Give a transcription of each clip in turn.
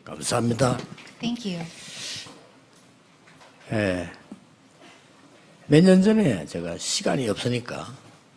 감사합니다. Thank you. 예. 몇 년 전에 제가 시간이 없으니까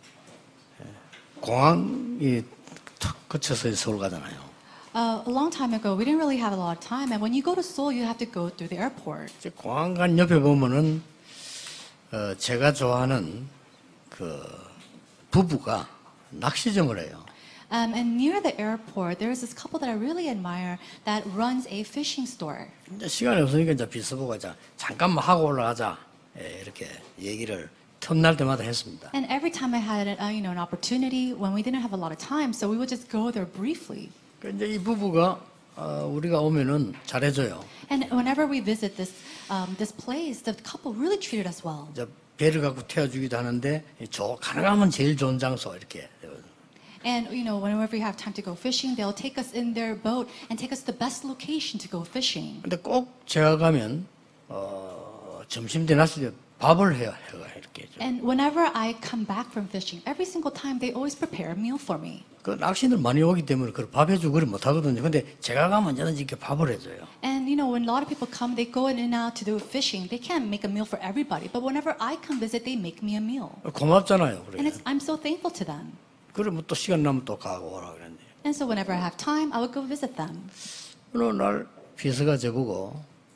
공항이 탁 거쳐서 서울 가잖아요. A long time ago, we didn't really have a lot of time, and when you go to Seoul, you have to go through the airport. 이제 공항 간 옆에 보면은 제가 좋아하는 그 부부가 낚시점을 해요. And near the airport, there is this couple that I really admire that runs a fishing store. 이제 시간이 없으니까 이제 비서보고 잠깐만 하고 올라가자. 예, 이렇게 얘기를 틈날 때마다 했습니다. And every time I had an opportunity, when we didn't have a lot of time, so we would just go there briefly. 이제 이 부부가 우리가 오면은 잘해줘요. And whenever we visit this place, the couple really treated us well. 이제 배를 갖고 태워주기도 하는데 가능하면 제일 좋은 장소 이렇게. And whenever we have time to go fishing, they'll take us in their boat and take us to the best location to go fishing. 근데 꼭 제가 가면 점심 때 낮에 밥을 해가 이렇게. And whenever I come back from fishing, every single time they always prepare a meal for me. 그 낚시인들 많이 오기 때문에 그 밥 해주고 그래 못 하거든요. 근데 제가 가면 언제든지 이렇게 밥을 해줘요. And when a lot of people come, they go in and out to do fishing. They can't make a meal for everybody, but whenever I come visit, they make me a meal. 고맙잖아요. 그래. And I'm so thankful to them. 그러면 또 시간 나면 또 가고 오라 그랬는데. And so whenever I have time, I would go visit them. 어느 날 비서가 저보고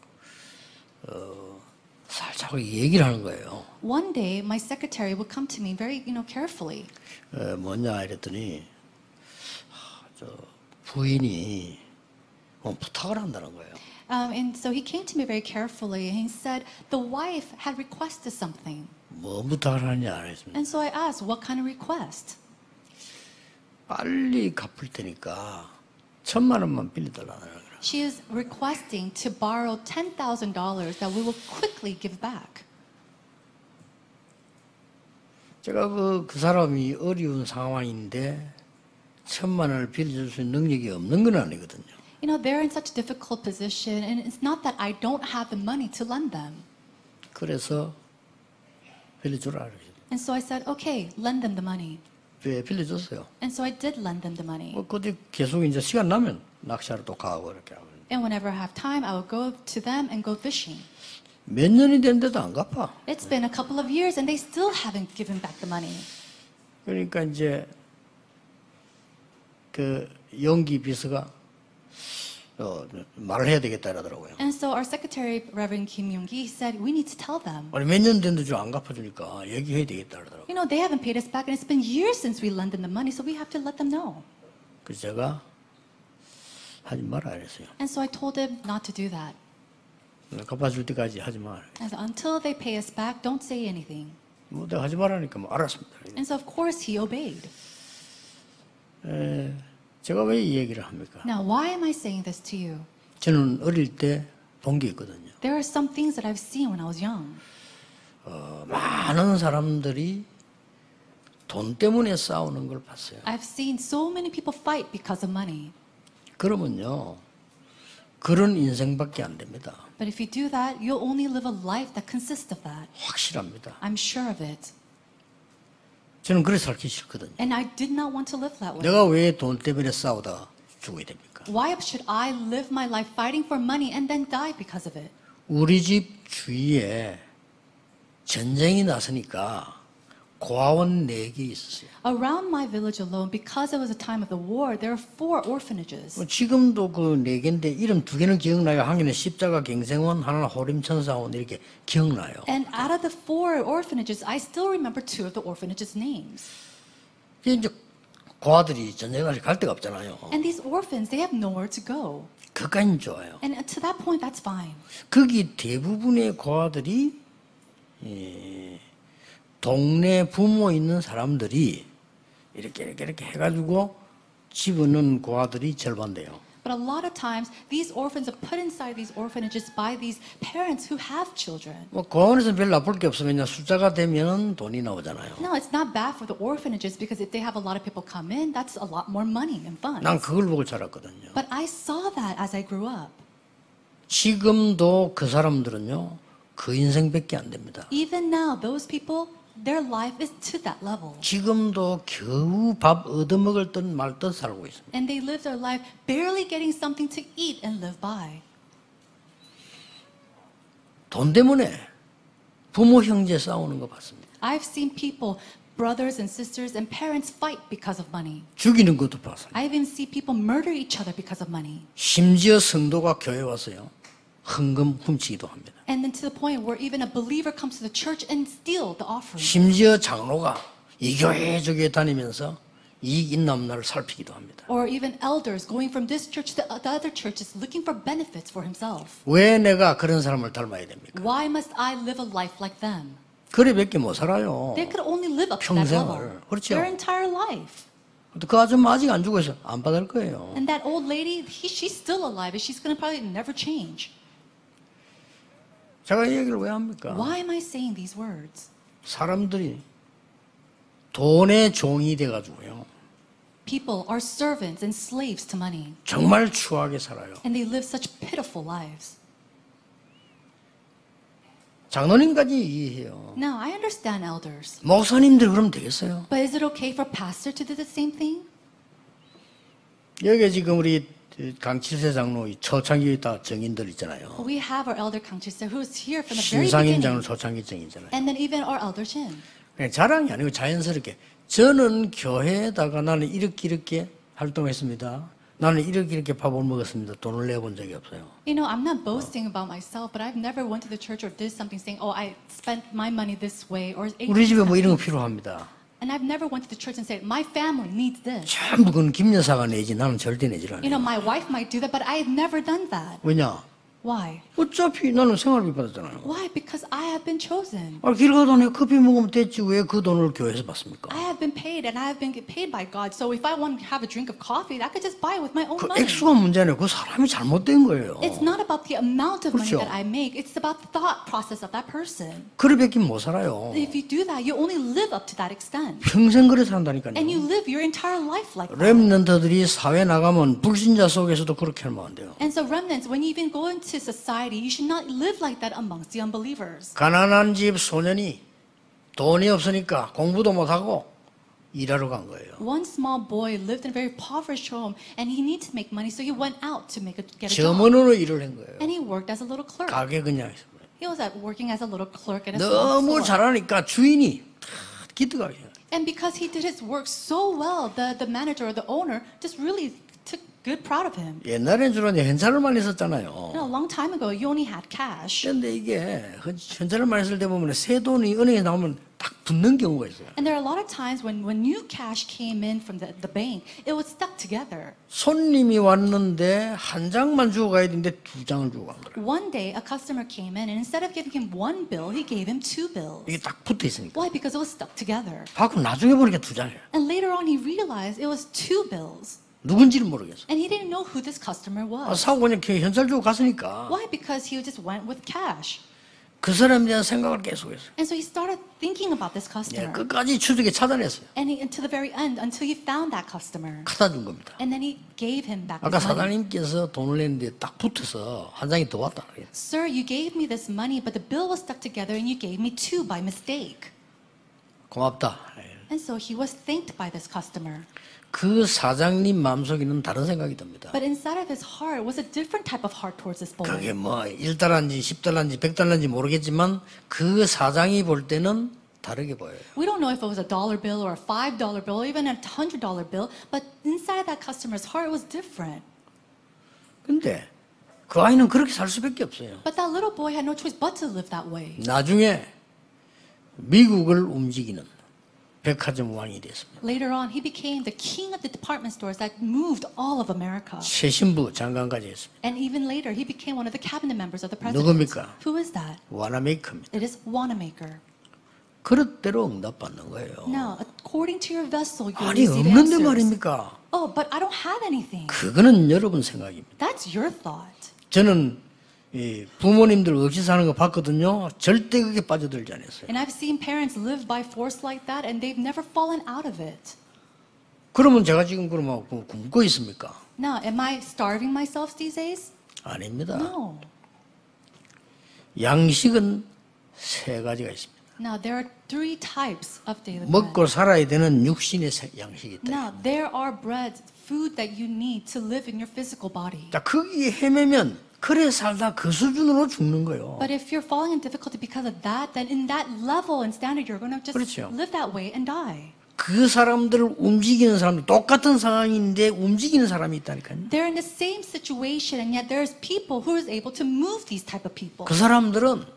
살짝 얘기를 하는 거예요. One day, my secretary would come to me very, carefully. 뭐냐 이랬더니 저 부인이 뭐 부탁을 한다는 거예요. And so he came to me very carefully and he said the wife had requested something. 뭐 부탁을 하느냐 알았습니다. And so I asked, what kind of request? 빨리 갚을 테니까 1,000만 원만 빌려달라는 거예요. She is requesting to borrow $10,000 that we will quickly give back. 제가 그 사람이 어려운 상황인데 1,000만 원을 빌려줄 수 있는 능력이 없는 건 아니거든요. They're in such a difficult position, and it's not that I don't have the money to lend them. 그래서 빌려주라 그랬어요. And so I said, okay, lend them the money. 빌려줬어요. And so I did lend them the money. 그때 계속 이제 시간 나면 낚시하러 또 가고 이렇게 하고. And whenever I have time, I will go to them and go fishing. 몇 년이 됐는데도 안 갚아. It's been a couple of years, and they still haven't given back the money. 그러니까 이제 그 용기 비서가 말을 해야 되겠다 이러더라고요. And so our secretary, Reverend Kim Young-gi, said we need to tell them. 아니 몇 년 됐는데 좀 안 갚아주니까 얘기해야 되겠다 그러더라고요. They haven't paid us back, and it's been years since we lent them the money, so we have to let them know. 그래서 제가 하지 마라 그랬어요. And so I told him not to do that. 갚아줄 때까지 하지 마라. And so until they pay us back, don't say anything. 뭐 내가 하지 말라니까 뭐 알았습니다. And so of course he obeyed. 제가 왜 이 얘기를 합니까? Now, why am I saying this to you? 저는 어릴 때 본 게 있거든요. There are some things that I've seen when I was young. 많은 사람들이 돈 때문에 싸우는 걸 봤어요. I've seen so many people fight because of money. 그러면요, 그런 인생밖에 안 됩니다. But if you do that, you'll only live a life that consists of that. 확실합니다. I'm sure of it. 저는 그래 살기 싫거든요. And I did not want to live that way. 내가 왜 돈 때문에 싸우다가 죽어야 됩니까? Why should I live my life fighting for money and then die because of it? 우리 집 주위에 전쟁이 났으니까 고아원 4개 있었어요. Around my village alone, because it was a time of the war, there are 4 orphanages. 지금도 그 4개인데 이름 2개는 기억나요. 한 개는 십자가 갱생원, 하나는 호림천사원 이렇게 기억나요. And out of the 4 orphanages, I still remember 2 of the orphanages' names. 이제 고아들이 전쟁을 갈 데가 없잖아요. And these orphans, they have nowhere to go. 그까진 좋아요. And to that point, that's fine. 거기 대부분의 고아들이 동네 부모 있는 사람들이 이렇게 해가지고 집어넣은 고아들이 절반 돼요. But a lot of times, these orphans are put inside these orphanages by these parents who have children. 뭐 고아원에서는 별로 나쁠 게 없으면 숫자가 되면 돈이 나오잖아요. No, it's not bad for the orphanages because if they have a lot of people come in, that's a lot more money and funds. 난 그걸 보고 자랐거든요. But I saw that as I grew up. 지금도 그 사람들은요, 그 인생밖에 안 됩니다. Even now, those people their life is to that level. 지금도 겨우 밥 얻어먹을 듯 말 듯 살고 있습니다. And they live their life barely getting something to eat and live by. 돈 때문에 부모 형제 싸우는 거 봤습니다. I've seen people, brothers and sisters and parents fight because of money. 죽이는 것도 봤습니다. I even see people murder each other because of money. 심지어 성도가 교회 와서요. 헌금 훔치기도 합니다. And then to the point where even a believer comes to the church and steal the offering. 심지어 장로가 이 교회 저 교회 다니면서 이익 있나 없나를 살피기도 합니다. Or even elders going from this church to the other churches looking for benefits for himself. 왜 내가 그런 사람을 닮아야 됩니까? Why must I live a life like them? 그래밖에 못 살아요. They could only live up to that 평생을. level. 그렇죠. Their entire life. 그 아줌마 아직 안 죽어서 안 받을 거예요. And that old lady, she's still alive and she's going to probably never change. 제가 이 얘기를 왜 합니까? Why am I saying these words? 사람들이 돈의 종이 돼가지고요. People are servants and slaves to money. 정말 추하게 살아요. And they live such pitiful lives. 장로님까지 이해해요. Now, I understand elders. 목사님들 그러면 되겠어요? But is it okay for pastor to do the same thing? 여기 지금 우리 강칠세 장로 초창기 다 정인들 있잖아요. We have our elder Kang Chil-se who is here from the very 신상임 장로 beginning. 초창기 정이잖아요. And then even our elder Shin. 그냥 자랑이 아니고 자연스럽게 저는 교회에다가 나는 이렇게 활동했습니다. 나는 이렇게 밥을 먹었습니다. 돈을 내본 적이 없어요. You know, I'm not boasting about myself, but I've never went to the church or did something saying, oh, I spent my money this way or ate 우리 집에 this 뭐 이런 거 way. 필요합니다. And I've never went to the church and said, my family needs this. 전부 그건 김 여사가 내지 나는 절대 내질 You know, 않아요. my wife might do that, but I have never done that. 왜냐? Why? 어차피 나는 생활비 받았잖아요. Why? Because I have been chosen. 길 가다 내가 커피 먹으면 됐지 왜 그 돈을 교회에서 받습니까? I have been paid and I have been paid by God. So if I want to have a drink of coffee, I could just buy it with my own 그 money. 액수가 문제네요. 그 사람이 잘못된 거예요. It's not about the amount of money 그렇죠. that I make. It's about the thought process of that person. 그래밖에 못 살아요. If you do that, you only live up to that extent. 평생 그래 산다니까요. And you live your entire life like that. 렘넌트들이 사회 나가면 불신자 속에서도 그렇게 하면 안 돼요. And so remnants, when you even go into society, you should not live like that amongst the unbelievers. 가난한 집 소년이 돈이 없으니까 공부도 못하고 일하러 간 거예요. One small boy lived in a very impoverished home, and he needed to make money, so he went out to get a job. 점원으로 일을 한 거예요. And he worked as a little clerk. 가게 그냥 He was working as a little clerk at a small 너무 store. 잘하니까 주인이 기특하게 And because he did his work so well, the manager or the owner just really took good proud of him. 옛날엔 주로 이제 현찰을 많이 You 썼잖아요. know, a long time ago, you only had cash. 그런데 이게 현찰을 많이 쓸 때 보면 새 돈이 은행에 나오면 딱 붙는 경우가 있어요. And there are a lot of times when new cash came in from the bank, it was stuck together. 손님이 왔는데 한 장만 주고 가야 되는데 두 장을 주고 간 거예요. One day, a customer came in, and instead of giving him one bill, he gave him two bills. 이게 딱 붙어 있으니까. Why? Because it was stuck together. 받고 나중에 보니까 두 장이에요. And later on, he realized it was two bills. 누군지는 모르겠어. And he didn't know who this customer was. 사고 그냥 현찰 주고 갔으니까 Why? Because he just went with cash. 그 사람에 대한 생각을 계속했어요. And so he started thinking about this customer. 끝까지 추적에 차단했어요. And to the very end, until he found that customer. 갖다 준 겁니다. And then he gave him back 아까 his money. 사장님께서 돈을 냈는데 딱 붙어서 한 장이 더 왔다. Sir, you gave me this money, but the bill was stuck together and you gave me two by mistake. 고맙다. And so he was thanked by this customer. 그 사장님 마음속에는 다른 생각이 듭니다. But inside of his heart was a different type of heart towards this boy. 그게 뭐 1달러인지 10달러인지 100달러인지 모르겠지만 그 사장이 볼 때는 다르게 보여요. We don't know if it was a dollar bill or a $5 bill or even a $100 bill, but inside that customer's heart it was different. 근데 그 아이는 그렇게 살 수밖에 없어요. But that little boy had no choice but to live that way. 나중에 미국을 움직이는 백화점 왕이 됐습니다. Later on, he became the king of the department stores that moved all of America. 최신부 장관까지 했습니다. And even later, he became one of the cabinet members of the president. 누굽니까? Who is that? 와나메이커입니다. It is Wanamaker. 그릇대로 응답받는 거예요. Now, according to your vessel, you 아니 receive 없는데 answers. 말입니까? Oh, but I don't have anything. 그거는 여러분 생각입니다. That's your thought. 저는 이 부모님들 없이 사는 거 봤거든요. 절대 그게 빠져들지 않았어요. And I've seen parents live by force like that, and they've never fallen out of it. 그러면 제가 지금 그러면 굶고 있습니까? Now, am I starving myself these days? 아닙니다. No. 양식은 세 가지가 있습니다. Now, there are three types of daily bread. 먹고 살아야 되는 육신의 양식이 있다. Now, there are breads, food that you need to live in your physical body. 자, 거기에 헤매면 그래 살다 그 수준으로 죽는 거예요. But if you're falling in difficulty because of that, then in that level and standard, you're going to just 그렇죠. live that way and die. 그 사람들을 움직이는 사람들 똑같은 상황인데 움직이는 사람이 있다니까요. They're in the same situation, and yet there's people who is able to move these type of people. 그 사람들은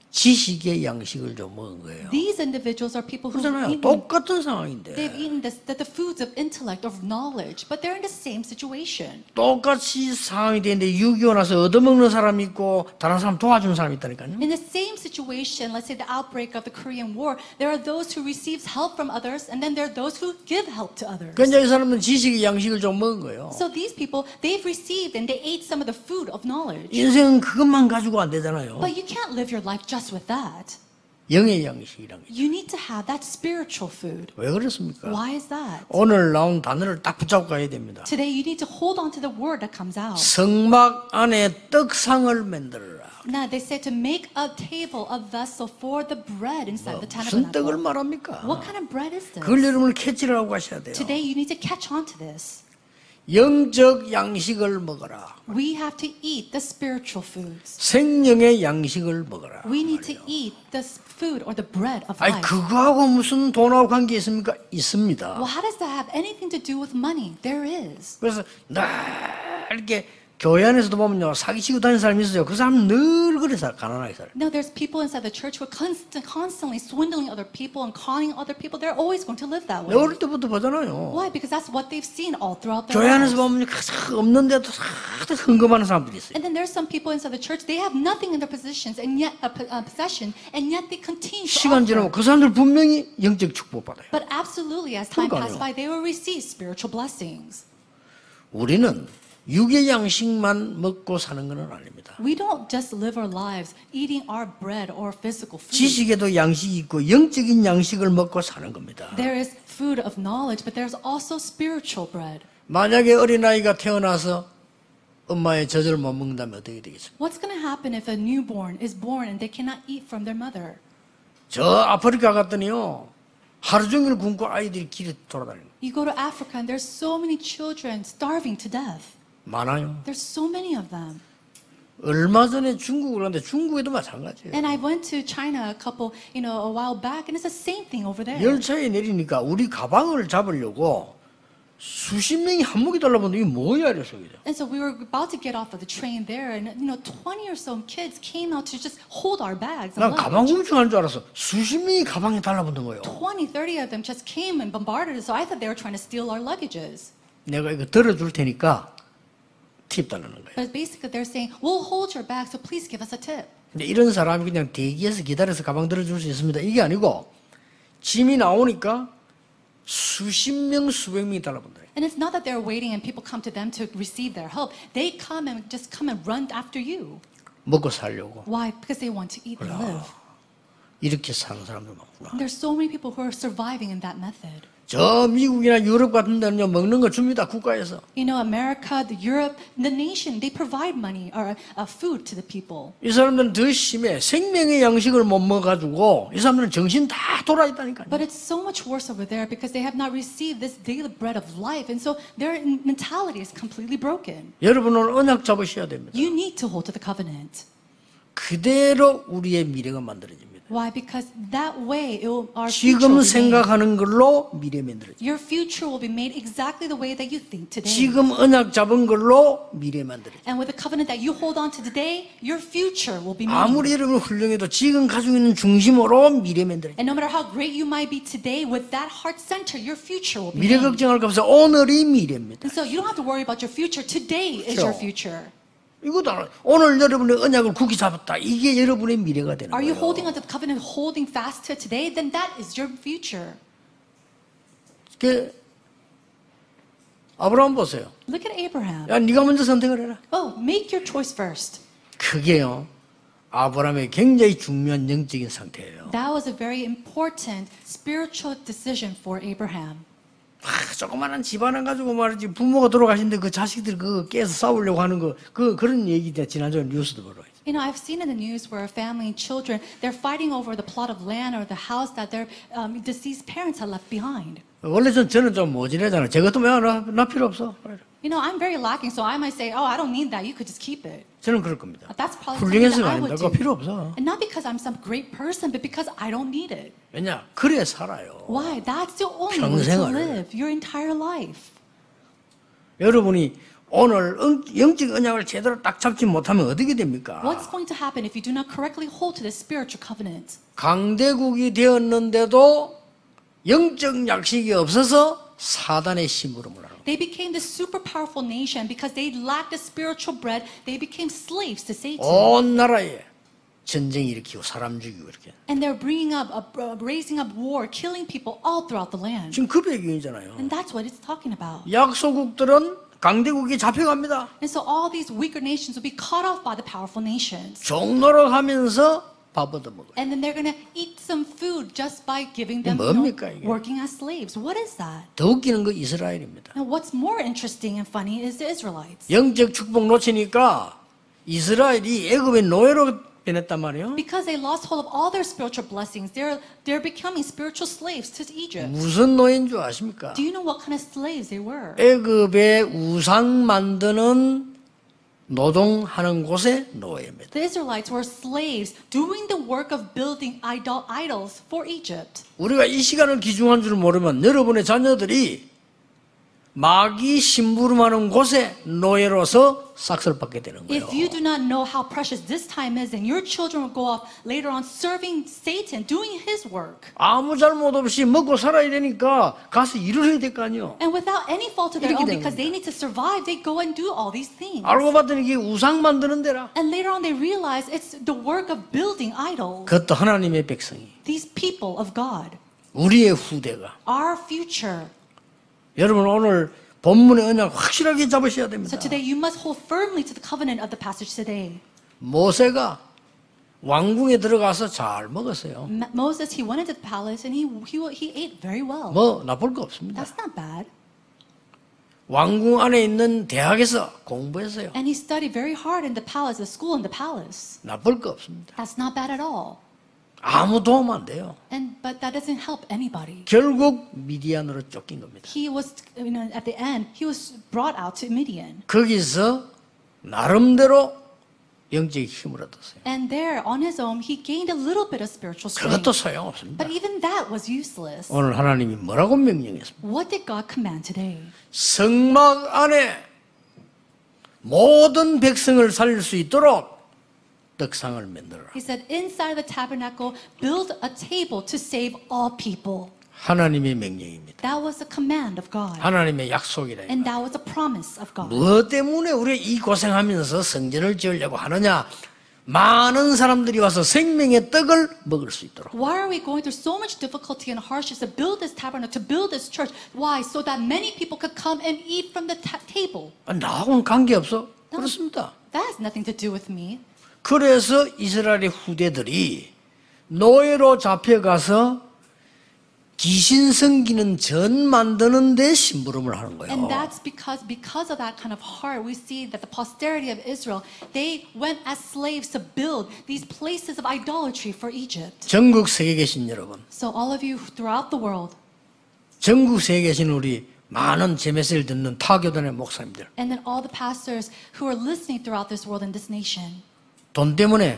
지식의 양식을 좀 먹은 거예요. These individuals are people who've 그렇잖아요. eaten, 똑같은 상황인데 they've eaten the foods of intellect, of knowledge, but they're in the same situation. 똑같이 상황이 되는데 6.25 나서 얻어먹는 사람이 있고 다른 사람 도와주는 사람이 있다니까요. In the same situation, let's say the outbreak of the Korean War, there are those who receive help from others, and then there are those who give help to others. 그러니까 이 사람은 지식의 양식을 좀 먹은 거예요. So these people, they've received and they ate some of the food of knowledge. 인생은 그것만 가지고 안 되잖아요. But you can't live your life just with that. 영의 양식이란 게. You need to have that spiritual food. 왜 그렇습니까? Why is that? 오늘 나온 단어를 딱 붙잡고 가야 됩니다. Today you need to hold on to the word that comes out. 성막 안에 떡상을 만들어라. Now they said to make a table, a vessel for the bread inside the 무슨 떡을 tabernacle. 말합니까? What kind of bread is this? 그걸 여러분을 캐치를 하고 가셔야 돼요. Today you need to catch on to this. 영적 양식을 먹어라. We have to eat the spiritual foods. 생명의 양식을 먹어라. We need to eat the food or the bread of 아니 life. 그거하고 무슨 돈하고 관계 있습니까? 있습니다. Well, how does that have anything to do with money? There is. 그래서 늘 이렇게 교회 안에서도 보면요 사기치고 다니는 사람이 있어요. 그 사람은 늘 그래 가난하게 살아요. No, there's people inside the church who are constantly swindling other people and conning other people. They're always going to live that way. 어릴 때부터 보잖아요. Why? Because that's what they've seen all throughout their 교회 안에서 lives. 보면 없는데도 헌금하는 사람들이 있어요. And then there's some people inside the church. They have nothing in their positions and yet possession, and yet they continue to 시간 지나면 offer. 그 사람들 분명히 영적 축복 받아요. But absolutely, as time 그러니까요. passes by, they will receive spiritual blessings. 우리는 육의 양식만 먹고 사는 건 아닙니다. We don't just live our lives eating our bread or physical food. 지식에도 양식이 있고 영적인 양식을 먹고 사는 겁니다. There is food of knowledge, but there's also spiritual bread. 만약에 어린아이가 태어나서 엄마의 젖을 못 먹는다면 어떻게 되겠습니까? What's going to happen if a newborn is born and they cannot eat from their mother? 저 아프리카 갔더니요 하루 종일 굶고 아이들이 길에 돌아다니는 You go to Africa and there's so many children starving to death. 많아요. There's so many of them. 얼마 전에 중국을 갔는데 중국에도 마찬가지예요. And I went to China a while back, and it's the same thing over there. 열차에 내리니까 우리 가방을 잡으려고 수십 명이 한목이 달라붙는데 이게 뭐야 이래서 그죠. And so we were about to get off of the train there, and 20 or so kids came out to just hold our bags. 난 And 가방 luggage. 훔쳐간 줄 알았어. 수십 명이 가방에 달라붙는 거예요. 20, 30 of them just came and bombarded us. So I thought they were trying to steal our luggages. 내가 이거 들어줄 테니까 팁 달라는 거예요. But basically they're saying, we'll hold your bag, so please give us a tip. 근데 이런 사람이 그냥 대기해서 기다려서 가방 들어줄 수 있습니다. 이게 아니고 짐이 나오니까 수십 명, 수백 명이 달라붙어요. And it's not that they're waiting and people come to them to receive their help. They come and run after you. 먹고 살려고. Why? Because they want to eat and live. 이렇게 사는 사람들 많구나. And there's so many people who are surviving in that method. 저 미국이나 유럽 같은 데는요 먹는 거 줍니다. 국가에서. America, Europe, the nation, they provide money or food to the people. 이 사람들은 더 심해. 생명의 양식을 못 먹어가지고 이 사람들은 정신 다 돌아 있다니까요. But it's so much worse over there because they have not received this daily bread of life. And so their mentality is completely broken. 여러분은 언약 잡으셔야 됩니다. You need to hold to the covenant. 그대로 우리의 미래가 만들어집니다. Why? Because that way our future 지금 will be made. 생각하는 걸로 미래 만들어집니다. Your future will be made exactly the way that you think today. 지금 언약 잡은 걸로 미래 만들어집니다. And with the covenant that you hold on to today, your future will be made. 아무리 여러분 훌륭해도 지금 가지고 있는 중심으로 미래 만들어집니다. And no matter how great you might be today, with that heart center, your future will be 미래 made. 걱정할 거 없어. 오늘이 미래입니다. And so you don't have to worry about your future. Today is your 그렇죠. future. 이것도 알아요. 오늘 여러분의 언약을 굳게 잡았다. 이게 여러분의 미래가 되는 Are you 거예요. holding on to the covenant, holding fast to today? Then that is your future. 그 아브라함 보세요. Look at Abraham. 야, 네가 먼저 선택을 해라. Oh, make your choice first. 그게요. 아브라함의 굉장히 중요한 영적인 상태예요. That was a very important spiritual decision for Abraham. 조그마한 집안을 가지고 말이지 부모가 돌아가신데 그 자식들 그거 깨서 싸우려고 하는 거 그런 얘기 지난주에 뉴스도 보러 You know, I've seen in the news where a family and children, they're fighting over the plot of land or the house that their deceased parents had left behind. 원래 저는 좀 모질하잖아요. 저것도 나 필요 없어. You know, I'm very lacking, so I might say, oh, I don't need that. You could just keep it. 저는 그럴 겁니다. That's probably something 훌륭해서가 that I would 아닙니다. 그거 do. 필요 없어. And not because I'm some great person, but because I don't need it. 왜냐? 그래 살아요. Why? That's the only way to 평생을. live your entire life. 여러분이 오늘 영적 언약을 제대로 딱 잡지 못하면 어떻게 됩니까? What's going to happen if you do not correctly hold to this spiritual covenant? 강대국이 되었는데도 영적 약식이 없어서 사단의 심부름을 하는 거예요. They became this super powerful nation because they lacked the spiritual bread. They became slaves to Satan. 온 나라에 전쟁 일으키고 사람 죽이고 이렇게. And they're bringing up, raising up war, killing people all throughout the land. 지금 그 배경이잖아요. And that's what it's talking about. 약소국들은 강대국이 잡혀갑니다. And so all these weaker nations will be cut off by the powerful nations. 종노릇하면서 밥 얻어먹어요. And then they're going to eat some food just by giving them, 뭡니까, 이게? working as slaves. What is that? 더 웃기는 거 이스라엘입니다. Now, what's more interesting and funny is the Israelites. 영적 축복 놓치니까 이스라엘이 애굽의 노예로 변했단 말이에요. Because they lost hold of all their spiritual blessings, they're becoming spiritual slaves to Egypt. 무슨 노예인 줄 아십니까? Do you know what kind of slaves they were? 애굽의 우상 만드는 노동하는 곳의 노예입니다. The Israelites were slaves doing the work of building idols for Egypt. 우리가 이 시간을 기중한 줄 모르면 여러분의 자녀들이 마귀 심부름하는 곳에 노예로서 삭스를 받게 되는 거예요. If you do not know how precious this time is, then your children will go off later on serving Satan, doing his work. 아무 잘못 없이 먹고 살아야 되니까 가서 일을 해야 될 거 아니에요. And without any fault of their 이렇게 own, 되는 because they need to survive, they go and do all these things. 알고 봤더니 이게 우상 만드는 데라. And later on they realize it's the work of building idols. 그것도 하나님의 백성이. These people of God, 우리의 후대가. our future. 여러분 오늘 본문의 언약 확실하게 잡으셔야 됩니다. So today you must hold firmly to the covenant of the passage today. 모세가 왕궁에 들어가서 잘 먹었어요. Moses, he went into the palace and he ate very well. 뭐 나쁠 거 없습니다. That's not bad. 왕궁 안에 있는 대학에서 공부했어요. And he studied very hard in the palace, the school in the palace. 나쁠 거 없습니다. That's not bad at all. 아무 도움 안 돼요. But that doesn't help anybody. 결국 미디안으로 쫓긴 겁니다. He was, at the end, he was brought out to Midian. 거기서 나름대로 영적 힘을 얻었어요. And there, on his own, he gained a little bit of spiritual strength. 그것도 소용없습니다. But even that was useless. 오늘 하나님이 뭐라고 명령했습니까? What did God command today? 성막 안에 모든 백성을 살릴 수 있도록 떡상을 만들어라. He said, inside the tabernacle, build a table to save all people. 하나님의 명령입니다. That was a command of God. 하나님의 약속이라. And that was a promise of God. 무엇 때문에 우리 이 고생하면서 성전을 지으려고 하느냐? 많은 사람들이 와서 생명의 떡을 먹을 수 있도록. Why are we going through so much difficulty and hardships to build this tabernacle, to build this church? Why? So that many people could come and eat from the table. 나하고는 관계없어? 그렇습니다. That has nothing to do with me. 그래서 이스라엘의 후대들이 노예로 잡혀가서 귀신 섬기는 전 만드는 데 심부름을 하는 거예요. And that's because of that kind of heart, we see that the posterity of Israel, they went as slaves to build these places of idolatry for Egypt. 전국 세계에 계신 여러분, So all of you throughout the world, 전국 세계에 계신 우리 많은 제 메시지를 듣는 타교단의 목사님들, and then all the pastors who are listening throughout this world and this nation, 돈 때문에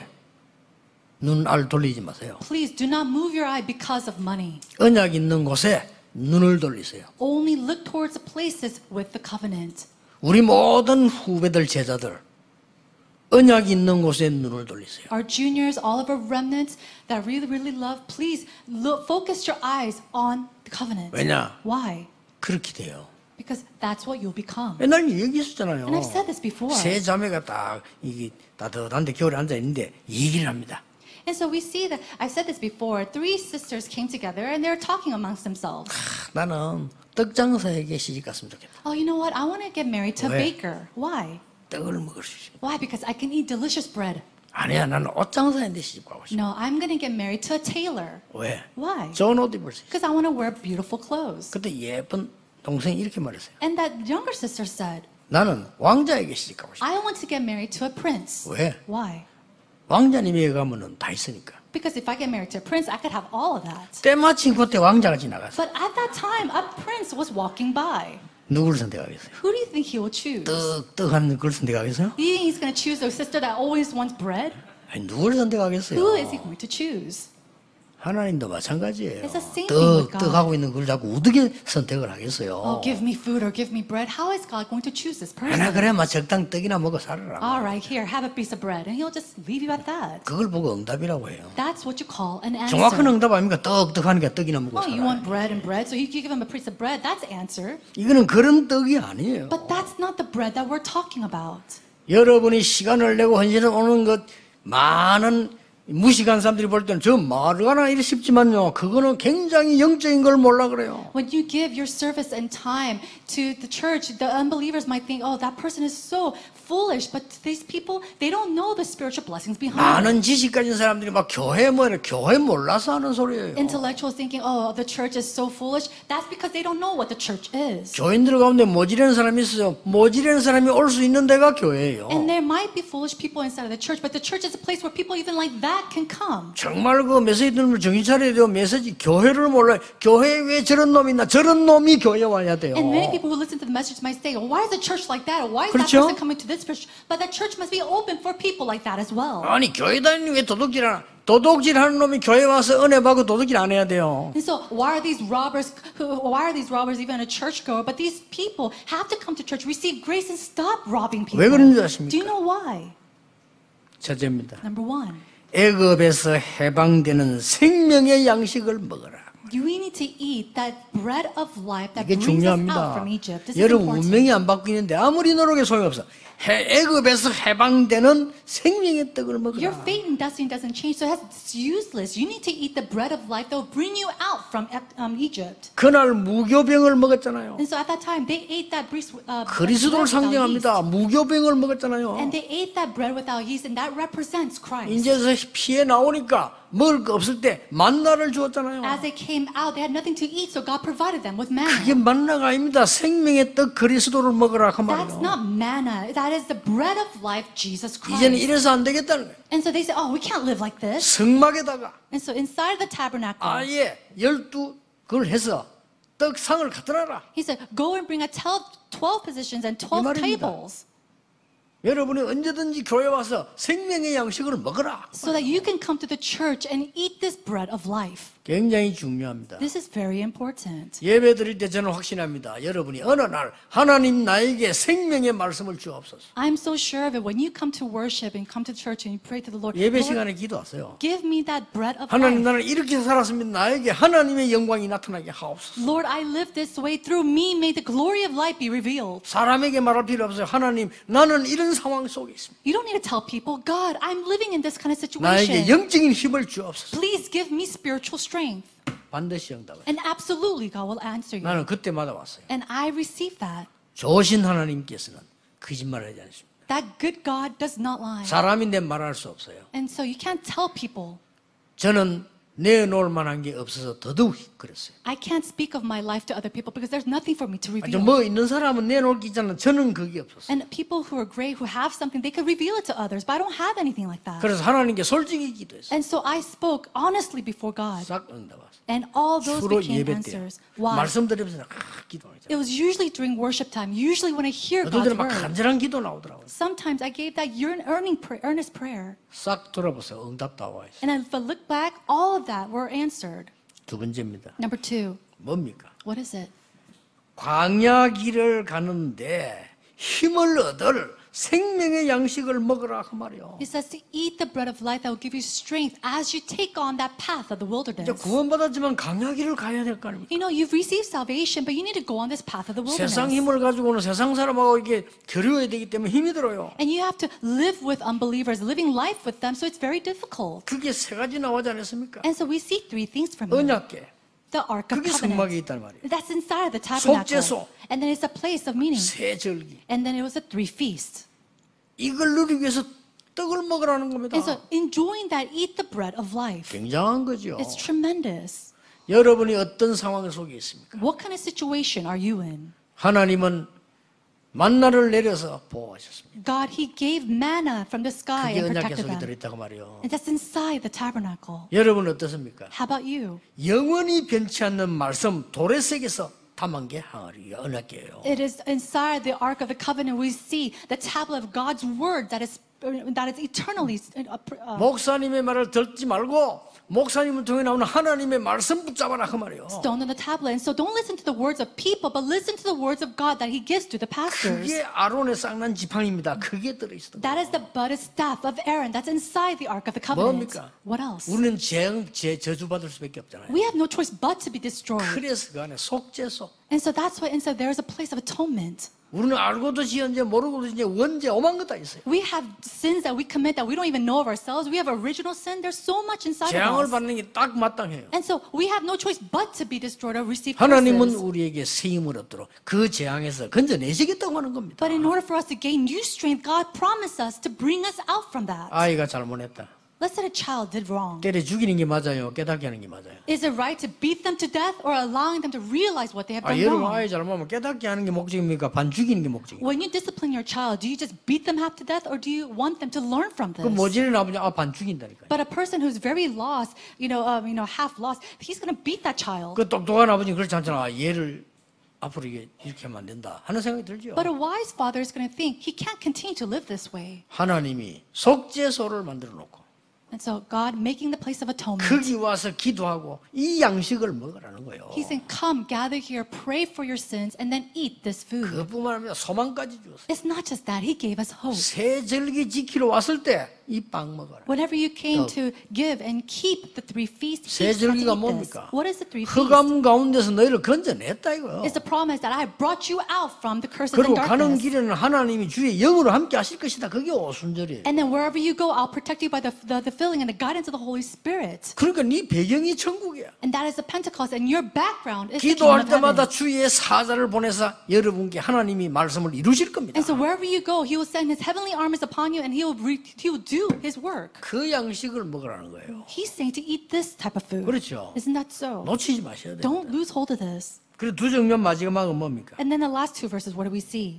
눈알 돌리지 마세요. please do not move your eye because of money. 언약 있는 곳에 눈을 돌리세요. Only look towards the places with the covenant. 우리 모든 후배들 제자들 언약 있는 곳에 눈을 돌리세요. Our juniors, all of our remnants that really love, please focus your eyes on the covenant. 왜냐? Why? 그렇게 돼요. Because that's what you'll become. 옛날 얘기 있었잖아요. And I've said this before. 세 자매가 딱 이게 따뜻한데 겨울에 앉아 있는데 얘기를 합니다. And so we see that, I've said this before, three sisters came together and they're talking amongst themselves. 나는 떡장사에게 시집 갔으면 좋겠다. Oh, you know what? I want to get married to a 왜? baker. Why? 떡을 먹을 수 있어. Why? Because I can eat delicious bread. 아니야, 나는 옷장사인데 시집 가고 싶어. No, I'm going to get married to a tailor. 왜? Why? 좋은 옷 입을 수 있어. Because I want to wear beautiful clothes. 그때 예쁜 동생이 이렇게 말했어요. And that younger sister said, 나는 왕자에게 시집 가고 싶어. I want to get married to a prince. 왜? Why? 왕자님에게 가면은 다 있으니까. Because if I get married to a prince, I could have all of that. 때마침 그때 왕자가 지나갔어. But at that time, a prince was walking by. 누구를 선택하겠어요? Who do you think he will choose? 떡떡한 걸 선택하겠어요? Do you think he's going to choose the sister that always wants bread? 아니, 누구를 선택하겠어요? Who is he going to choose? 하나님도 마찬가지예요. It's the same thing with God. 떡떡하고 있는 걸 자꾸 어떻게 선택을 하겠어요? Oh, give me food or give me bread. How is God going to choose this 하나 person? 그래 막 적당 떡이나 먹어 살아라. All right, here, have a piece of bread. And he'll just leave you at that. 그걸 보고 응답이라고 해요. That's what you call an 정확한 answer. 응답 아닙니까? 떡떡하니까 떡이나 먹고 Oh, you 살아. want bread and bread, so you give him a piece of bread. That's answer. 이거는 그런 떡이 아니에요. But that's not the bread that we're talking about. 여러분이 시간을 내고 헌신을 오는 것 많은 무식한 사람들이 볼 때는 저 말하나 이리 쉽지만요. 그거는 굉장히 영적인 걸 몰라 그래요. When you give your service and time to the church, the unbelievers might think, oh, that person is so foolish. But these people, they don't know the spiritual blessings behind it. 많은 지식 가진 사람들이 막 교회 교회 몰라서 하는 소리예요. Intellectuals thinking, oh, the church is so foolish. That's because they don't know what the church is. 교인들 가운데 모지르는 사람이 있어요. 모지르는 사람이 올 수 있는 데가 교회예요. And there might be foolish people inside of the church, but the church is a place where people even like that can come. 정말 그 메시지 들으면 정신 차려야 돼요. 메시지 교회를 몰라요. 교회에 왜 저런 놈이 있나? 저런 놈이 교회 와야 돼요. And many people who listen to the message might say, oh, why is the church like that? Or why is that 그렇죠? person coming to this church? But the church must be open for people like that as well. 아니 교회 다니는 왜 도둑질하나? 도둑질하는 놈이 교회 와서 은혜 받고 도둑질 안 해야 돼요. And so why are these robbers even a churchgoer? But these people have to come to church, receive grace, and stop robbing people. 왜 그런지 Do 아십니까? you know why? 첫째입니다. Number one, 애굽에서 해방되는 생명의 양식을 먹어라. we need to eat that bread of life that 이게 brings us out 중요합니다. from Egypt. This is 여러분 important. 운명이 안 바뀌는데 아무리 노력해 소용없어. 애굽에서 해방되는 생명의 떡을 Your 먹어라. fate and destiny doesn't change, so it's useless. You need to eat the bread of life that will bring you out from Egypt. 그날 무교병을 먹었잖아요. And so at that time, they ate that bread 그리스도를 without yeast. 상징합니다. 무교병을 먹었잖아요. And they ate that bread without yeast, and that represents Christ. 이제서 피해 나오니까 먹을 거 없을 때 만나를 주었잖아요. As they came out, they had nothing to eat, so God provided them with manna. 그게 만나가 아닙니다. 생명의 떡 그리스도를 먹으라 그 That's 말이에요. not manna. That is the bread of life, Jesus 이제는 Christ. 이래서 안 되겠다는 거예요. And so they said, oh, we can't live like this. 성막에다가 And so inside the tabernacle, 아예 12그걸 해서 떡상을 갖다 놔라. he said, go and bring 12 positions and 12 말입니다. tables 여러분이 언제든지 교회 와서 생명의 양식을 먹어라. so that you can come to the church and eat this bread of life. 굉장히 중요합니다. This is very important. 예배 드릴 때 저는 확신합니다. 여러분이 어느 날 하나님 나에게 생명의 말씀을 주옵소서. I'm so sure of it. When you come to worship and come to church and you pray to the Lord, 예배 Lord, 시간에 기도하세요. give me that bread of 하나님 life. 나는 이렇게 살았으면 나에게 하나님의 영광이 나타나게 하옵소서. Lord, I live this way. Through me, may the glory of light be revealed. 사람에게 말할 필요 없어요. 하나님 나는 이런 상황 속에 있습니다. You don't need to tell people, God, I'm living in this kind of 나에게 situation. 영적인 힘을 주옵소서. Please give me spiritual strength. 반드시 응답을. And absolutely, God will answer you. 나는 그때마다 왔어요. And I receive that. 좋으신 하나님께서는 거짓말을 하지 않습니다. That good God does not lie. 사람인데 말할 수 없어요. And so you can't tell people. 저는 내놓을 만한 게 없어서 더더욱 그랬어요. I can't speak of my life to other people because there's nothing for me to reveal. 뭐 있는 사람은 내놓을 게 있잖아요. 저는 그게 없었어요. And people who are great, who have something, they could reveal it to others, but I don't have anything like that. 그래서 하나님께 솔직히 기도했어요. And so I spoke honestly before God, 싹 응답 왔어요. and all those 주로 became 예배 때 answers. Why? 말씀 드리면서 기도하잖아요. It was usually during worship time, usually when I hear 어떤 God's 때는 막 word. 간절한 기도 나오더라고요. Sometimes I gave that earnest prayer. 싹 돌아보세요. 응답 다 와 있어요. And if I look back, all of that were answered. 두 번째입니다. Number two, 뭡니까? what is it? 광야 길을 가는데 힘을 얻을 생명의 양식을 먹으라 그 말이요. It says to eat the bread of life that will give you strength as you take on that path of the wilderness. 이제 구원받았지만 광야 길을 가야 될 거 아닙니까? You know, you've received salvation, but you need to go on this path of the 세상 wilderness. 힘을 가지고는 세상 사람하고 이게 교류해야 되기 때문에 힘이 들어요. And you have to live with unbelievers, living life with them, so it's very difficult. 그게 세 가지 나오지 않았습니까? And so we see three things from it. 언약궤, The Ark of 그게 성막에 Covenant. 있단 말이에요. That's inside the tabernacle. 속죄소. And then it's a place of meeting. 새 절기. And then it was the three feasts. 이걸 누리기 위해서 떡을 먹으라는 겁니다. And so enjoying that, eat the bread of life. 굉장한 거죠. It's tremendous. 여러분이 어떤 상황 속에 있습니까? What kind of situation are you in? 하나님은 만나를 내려서 보호하셨습니다. God, He gave manna from the sky 그게 and 언약궤 protected 속에 them. 들어있다고 말이요. And that's inside the tabernacle. 여러분 어떻습니까? How about you? 영원히 변치 않는 말씀 도래색에서 담은 게 항아리가 언약궤예요. It is inside the Ark of the Covenant we see the tablet of God's word that is eternally. 목사님의 말을 듣지 말고 목사님을 통해 나오는 하나님의 말씀 붙잡아라 그 말이에요. Stone on the tablet. And so don't listen to the words of people, but listen to the words of God that He gives to the pastors. 그게 아론의 쌍난 지팡이입니다. 그게 들어있어요. That is the budded staff of Aaron. That's inside the Ark of the Covenant. 뭡니까? What else? 우리는 저주받을 수밖에 없잖아요. We have no choice but to be destroyed. 그래서 그 안에 속죄소. And so that's why inside there is a place of atonement. 우리는 알고도 지은지 모르고도 지은지 원죄 오만 것 다 있어요. We have sins that we commit that we don't even know of ourselves. We have original sin. There's so much inside 재앙을 of us. 받는 게 딱 마땅해요. And so we have no choice but to be destroyed or receive 하나님은 curses. 우리에게 새 힘을 얻도록 그 재앙에서 건져내시겠다고 하는 겁니다. But in order for us to gain new strength, God promised us to bring us out from that. 아이가 잘못했다. Let's say a child did wrong. 때려 죽이는 게 맞아요? 깨닫게 하는 게 맞아요? Is it right to beat them to death or allowing them to realize what they have done 여러분 wrong? 아이 잘못하면 깨닫게 하는 게 목적입니까? 반 죽이는 게 목적입니까? When you discipline your child, do you just beat them half to death or do you want them to learn from 그 this? 모질은 아버지 반 죽인다니까요. But a person who's very lost, half lost, he's going to beat that child. 그 똑똑한 아버지는 그렇지 않잖아. 얘를 앞으로 이렇게 하면 안 된다 하는 생각이 들죠. But a wise father is going to think he can't continue to live this way. 하나님이 속죄소를 만들어 놓고 And so God making the place of atonement. 거기 와서 기도하고 이 양식을 먹으라는 거예요. He's saying, come, gather here, pray for your sins, and then eat this food. 그뿐만 아니라 소망까지 주었어요. It's not just that. He gave us hope. 새 절기 지키러 왔을 때 이 빵 먹어라. Whenever you came to give and keep the three feasts, 새 eat, not to 절기가 eat this. 뭡니까? What is the three feasts? 흑암 가운데서 너희를 건져냈다 이거요. It's the promise that I have brought you out from the curses 그리고 and 가는 darkness. 길에는 하나님이 주의 영으로 함께 하실 것이다. 그게 오순절이에요. And then wherever you go, I'll protect you by the filling and the guidance of the Holy Spirit. 그러니까 네 배경이 천국이야. And that is the Pentecost, and your background is the kingdom 기도할 of heaven. 때마다 주의 사자를 보내서 여러분께 하나님이 말씀을 이루실 겁니다. And so wherever you go, He will send His heavenly armies upon you, and He will do His work. 그 양식을 먹으라는 거예요. He's saying to eat this type of food. 그렇죠. Isn't that so? 놓치지 마셔야 Don't 됩니다. lose hold of this. 그리고 두 정면 마지막은 뭡니까? And then the last two verses, what do we see?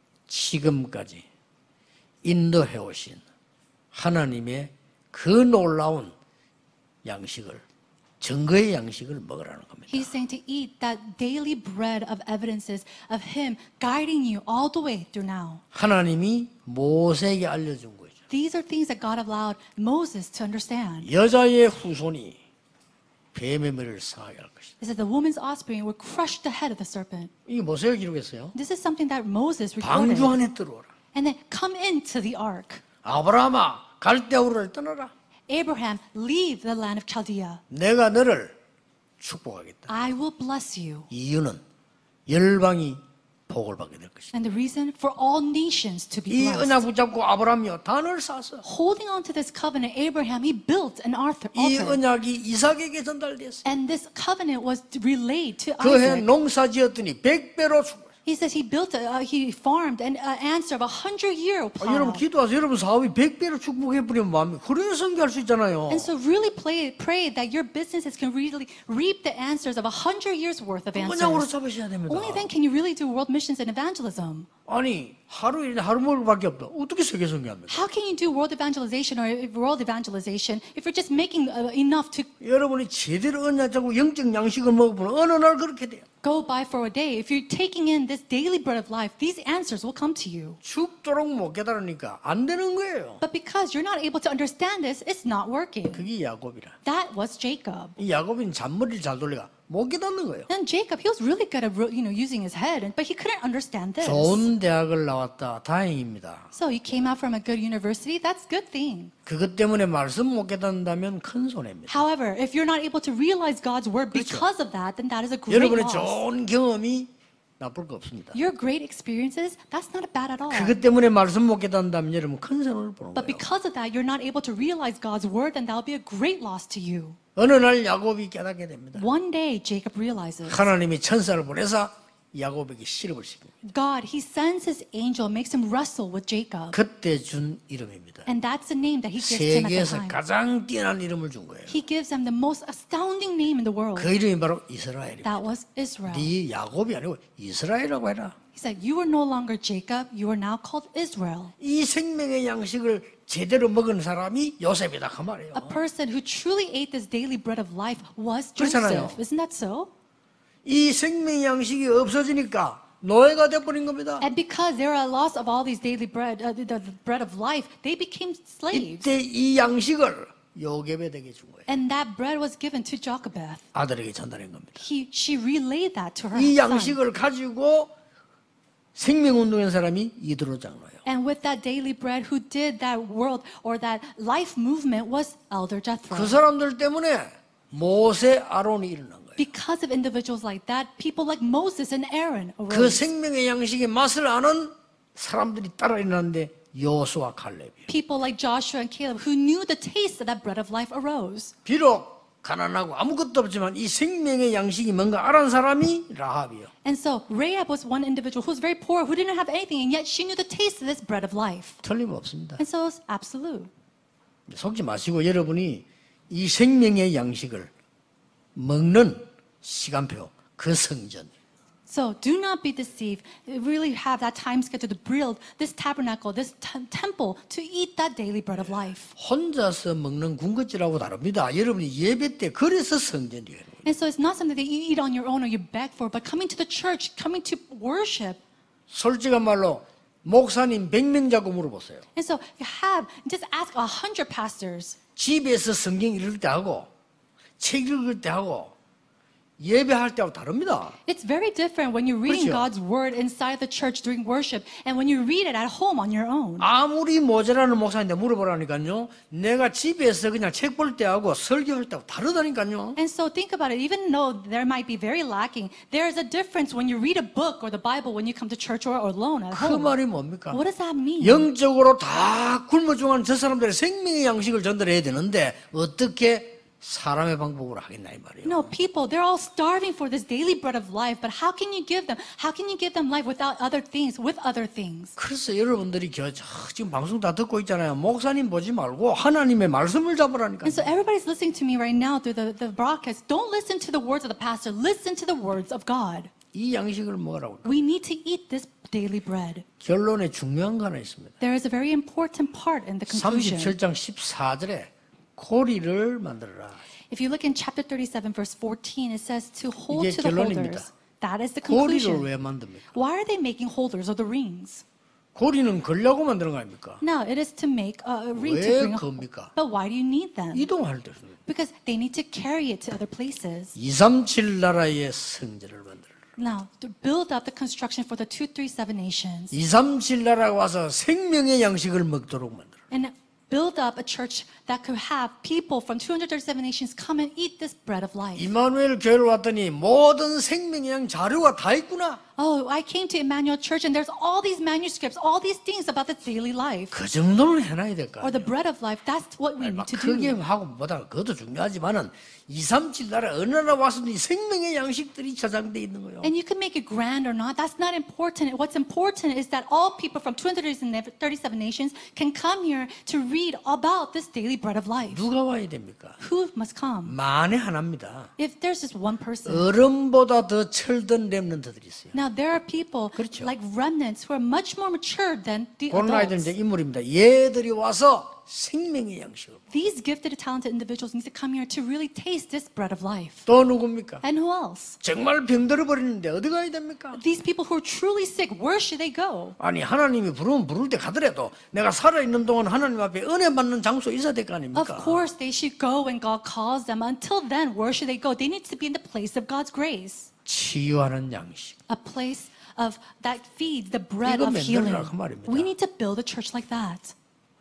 지금까지 인도해 오신 하나님의 그 놀라운 양식을 증거의 양식을 먹으라는 겁니다. He's saying to eat that daily bread of evidences of Him guiding you all the way through now. 하나님이 모세에게 알려준 거죠. These are things that God allowed Moses to understand. 여자의 후손이 뱀의 머리를 상하게 할 것이다. It said the woman's offspring will crush the head of the serpent. 이게 모세가 기록했어요. This is something that Moses recorded. 방주 안에 들어오라. And then come into the ark. 아브라함아 갈대아우를 떠나라. Abraham, leave the land of Chaldea. 내가 너를 축복하겠다. I will bless you. 이유는 열방이 복을 받게 될 것이다. And the reason for all nations to be 이 blessed. 언약 붙잡고 아브라함이요 단을 쌓았어. Holding on to this covenant, Abraham, he built an altar. 이 언약이 이삭에게 전달됐어. And this covenant was relayed to 그해 Isaac. 농사지었더니 100배로 축복. He says he farmed an answer of 100-year 여러분 plow. 기도하세요. 여러분 사업이 100배로 축복해 버리면 마음이 그래야 성교할 수 있잖아요. And so really pray that your businesses can really reap the answers of 100 years worth of 언약으로 answers. 잡으셔야 됩니다. Only then can you really do world missions and evangelism. 아니 하루 먹을밖에 없다. 어떻게 세계 성교합니까? How can you do world evangelization if you're just making enough to 여러분이 제대로 언약 잡고 영적 양식을 먹으면 어느 날 그렇게 돼요. go by for a day? If you're taking in this daily bread of life, these answers will come to you. 죽도록 못 깨달으니까 안 되는 거예요. But because you're not able to understand this, it's not working. 그게 야곱이라. That was Jacob. 이 야곱은 잔머리를 잘 돌려가 못 깨닫는 거예요. And Jacob, he was really good at using his head, but he couldn't understand this. 좋은 대학을 나왔다. 다행입니다. So he came out from a good university. That's a good thing. 그것 때문에 말씀 못 깨닫는다면 큰 손해입니다. However, if you're not able to realize God's word 그렇죠. because of that, then that is a great 여러분의 loss. 좋은 경험이 나쁠 거 없습니다. Your great experiences, that's not bad at all. 그것 때문에 말씀 못 깨닫는다면 여러분 큰 손해를 보는 But 거예요. because of that, you're not able to realize God's word, then that will be a great loss to you. 어느 날 야곱이 깨닫게 됩니다. One day, Jacob realizes 하나님이 천사를 보내서 야곱에게 시름을 시킵니다. God, he sends his angel, makes him wrestle with Jacob. 그때 준 이름입니다. And that's the name that he gives him at the 세계에서 time. 가장 뛰어난 이름을 준 거예요. He gives him the most astounding name in the world. 그 이름이 바로 이스라엘입니다. That was Israel. 네 야곱이 아니고 이스라엘이라고 해라. He said, "You are no longer Jacob, you are now called Israel." 이 생명의 양식을 제대로 먹은 사람이 요셉이다 그 말이에요. A person who truly ate this daily bread of life was 그렇잖아요. Joseph. Isn't that so? 이 생명의 양식이 없어지니까 노예가 돼버린 겁니다. And because there are a loss of all these daily bread, the bread of life, they became slaves. 이때 이 양식을 요게벳에게 준 거예요. And that bread was given to Jochebed. 아들에게 전달한 겁니다. She relayed that to her 이 son. 양식을 가지고 생명운동한 사람이 이드로 장로예요. And with that daily bread, who did that world or that life movement was Elder Jethro. 그 사람들 때문에 모세, 아론이 일어난 거예요. Because of individuals like that, people like Moses and Aaron 그 arose. 생명의 양식의 맛을 아는 사람들이 따라 일어났는데 여호수아 칼렙이에요. People like Joshua and Caleb who knew the taste of that bread of life arose. 비록 가난하고 아무것도 없지만 이 생명의 양식이 뭔가 알은 사람이 라합이에요. And so Rahab was one individual who was very poor, who didn't have anything, and yet she knew the taste of this bread of life. 틀림없습니다. And so it's absolute. 속지 마시고 여러분이 이 생명의 양식을 먹는 시간표, 그 성전. So do not be deceived. Really have that time schedule to build this tabernacle, this temple to eat that daily bread of life. 혼자서 먹는 군것질하고 다릅니다. 여러분이 예배 때 그래서 성전이에요. And so it's not something that you eat on your own or you beg for, but coming to the church, coming to worship. 솔직한 말로 목사님 100명 잡고 물어보세요. And so just ask 100 pastors. 집에서 성경 읽을 때 하고 책 읽을 때 하고 예배할 때하고 다릅니다. It's very different when you're reading 그렇죠? God's word inside the church during worship and when you read it at home on your own. 아무리 모자라는 목사님한테 물어보라니까요. 내가 집에서 그냥 책 볼 때하고 설교할 때하고 다르다니까요. And so think about it, even though there might be very lacking, there is a difference when you read a book or the Bible when you come to church or alone at 그 home. 말이 뭡니까? What does that mean? 영적으로 다 굶어 죽는 저 사람들의 생명의 양식을 전달해야 되는데 어떻게 사람의 방법으로 하겠나 이 말이에요. No, people, they're all starving for this daily bread of life, but how can you give them? How can you give them life without other things, with other things? 그래서 여러분들이 지금 방송 다 듣고 있잖아요. 목사님 보지 말고 하나님의 말씀을 잡으라니까요. And so everybody's listening to me right now through the broadcast. Don't listen to the words of the pastor. Listen to the words of God. 이 양식을 먹으라고. We need to eat this daily bread. 결론에 중요한 거 하나 있습니다. There is a very important part in the conclusion. 37장 14절에 고리를 만들어라. If you look in chapter 37, verse 14, it says to hold 이게 to the 결론입니다. holders. That is the 고리를 conclusion. 왜 만듭니까? Why are they making holders of the rings? 고리는 걸려고 만드는 거 아닙니까? No, it is to make a ring to 왜 bring. 겁니까? But why do you need them? 이동할 때 Because they need to carry it to other places. 237 나라의 성전을 만들어라. Now, to build up the construction for the 237 nations 237 나라가 와서 생명의 양식을 먹도록 만들어라. and build up a church that could have people from 237 nations come and eat this bread of life. 이마누엘 교회를 왔더니 모든 생명의 양 자료가 다 있구나. Oh, I came to Emmanuel Church and there's all these manuscripts, all these things about the daily life. 그 정도는 해놔야 될까? Or the bread of life, that's what we need to 크게 do. 하고 보다 그것도 중요하지만은 237 나라 어느 나라 와서도 이 생명의 양식들이 저장돼 있는 거예요. And you can make it grand or not, that's not important. What's important is that all people from 237 nations can come here to read about this daily bread of life. 누가 와야 됩니까? Who must come? 만에 하나입니다. If there's just one person. 어른보다 더 철든 렘넌트들이 있어요. Now there are people 그렇죠. like remnants who are much more mature than the 그런 아이들은 adults. 이제 인물입니다. 얘들이 와서 생명의 양식을. These gifted and talented individuals need to come here to really taste this bread of life. 또 누굽니까? And who else? 정말 병들어 버리는데 어디 가야 됩니까? These people who are truly sick, where should they go? 아니 하나님이 부르면 부를 때 가더라도 내가 살아있는 동안 하나님 앞에 은혜 받는 장소 있어야 될 거 Of 아닙니까? course, they should go when God calls them. Until then, where should they go? They need to be in the place of God's grace. 치유하는 양식. A place of that feeds the bread 이거 of healing. 만들어라 그 말입니다. We need to build a church like that.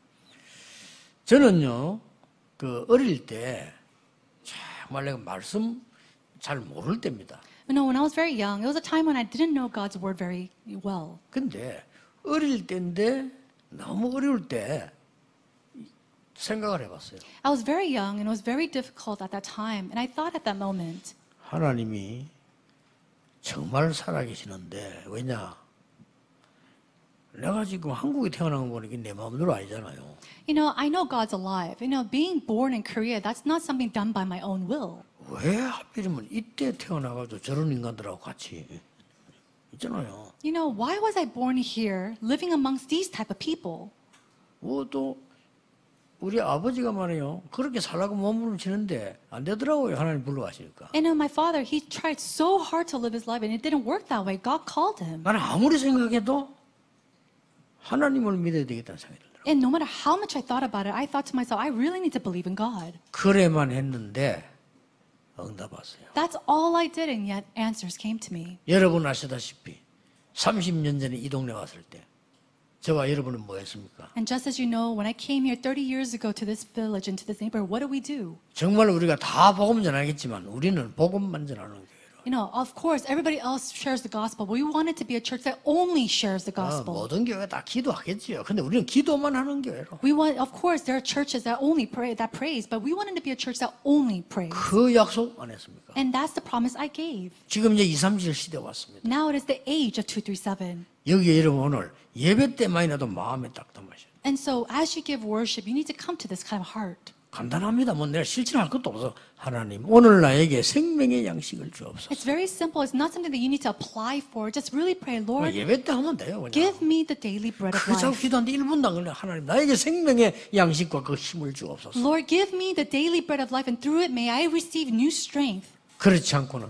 저는요, 그 어릴 때 정말 내가 말씀 잘 모를 때입니다. You know, when I was very young, it was a time when I didn't know God's word very well. 근데 어릴 때인데 너무 어려울 때 생각을 해봤어요. I was very young and it was very difficult at that time. And I thought at that moment, 하나님이 정말 살아계시는데 왜냐? 내가 지금 한국에 태어난 거는 이게 내 마음대로 아니잖아요. you know, I know God's alive. You know, being born in Korea, that's not something done by my own will. 왜 하필이면 이때 태어나가지고 저런 인간들하고 같이 있잖아요. You know, why was I born here, living amongst these type of people? 또 우리 아버지가 말이에요. 그렇게 살라고 몸부림치는데 안 되더라고요. 하나님 불러가시니까. And my father, he tried so hard to live his life, and it didn't work that way. God called him. 나는 아무리 생각해도 하나님을 믿어야 되겠다는 생각이 들더라고요. And no matter how much I thought about it, I thought to myself, I really need to believe in God. 그래만 했는데 응답 왔어요. That's all I did, and yet answers came to me. 여러분 아시다시피 30년 전에 이 동네 왔을 때 저와 여러분은 뭐 했습니까? And just as you know, when I came here 30 years ago to this village and to this neighborhood, what did we do? 정말 우리가 다 복음 전하겠지만 우리는 복음만 전하는 교회로. You know, of course, everybody else shares the gospel, but we wanted to be a church that only shares the gospel. 모든 교회가 다 기도하겠지요. 근데 우리는 기도만 하는 교회로. We want, of course, there are churches that only pray, that praise, but we wanted to be a church that only prays. 그 약속 안 했습니까? And that's the promise I gave. 지금 이제 237 시대 왔습니다. Now it is the age of 237. 여기에 여러분 오늘 예배 때만이라도 마음에 딱딱하셔요. And so as you give worship, you need to come to this kind of heart. 간단합니다. 뭐 내가 실천할 것도 없어. 하나님 오늘 나에게 생명의 양식을 주옵소서. It's very simple. It's not something that you need to apply for. Just really pray, Lord, 예배 때 하면 돼요. 그냥. give me the daily bread of 그저 life. 기도하는데 1분도 안 걸려. 하나님 나에게 생명의 양식과 그 힘을 주옵소서. Lord, give me the daily bread of life, and through it may I receive new strength. 그렇지 않고는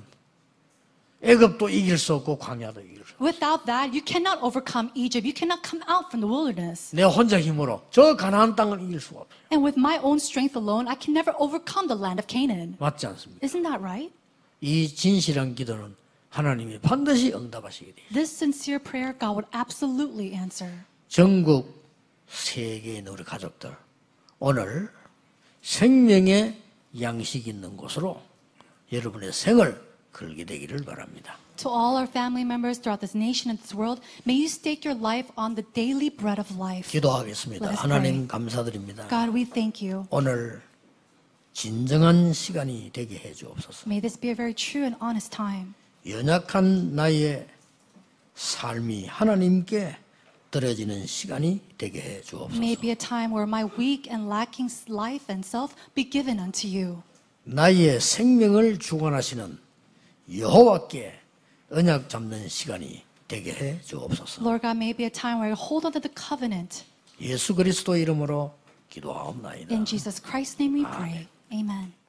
애굽도 이길 수 없고 광야도 이길 수 없어. Without that, you cannot overcome Egypt. You cannot come out from the wilderness. 내 혼자 힘으로 저 가나안 땅을 이길 수가 없어요. And with my own strength alone, I can never overcome the land of Canaan. 맞지 않습니까? Isn't that right? 이 진실한 기도는 하나님이 반드시 응답하시게 돼요. This sincere prayer, God would absolutely answer. 전국 세계의 우리 가족들 오늘 생명의 양식 있는 곳으로 여러분의 생을 걸게 되기를 바랍니다. To all our family members throughout this nation and this world, may you stake your life on the daily bread of life. 기도하겠습니다. Let us 하나님 감사드립니다. God, we thank you. 오늘 진정한 시간이 되게 해 주옵소서. May this be a very true and honest time. 연약한 나의 삶이 하나님께 드려지는 시간이 되게 해 주옵소서. May it be a time where my weak and lacking life and self be given unto you. 나의 생명을 주관하시는 여호와께 언약 잡는 시간이 되게 해 주옵소서. Lord God, may it be a time where I hold on to the covenant. 예수 그리스도 이름으로 기도하옵나이다. In Jesus Christ's name we pray. Amen.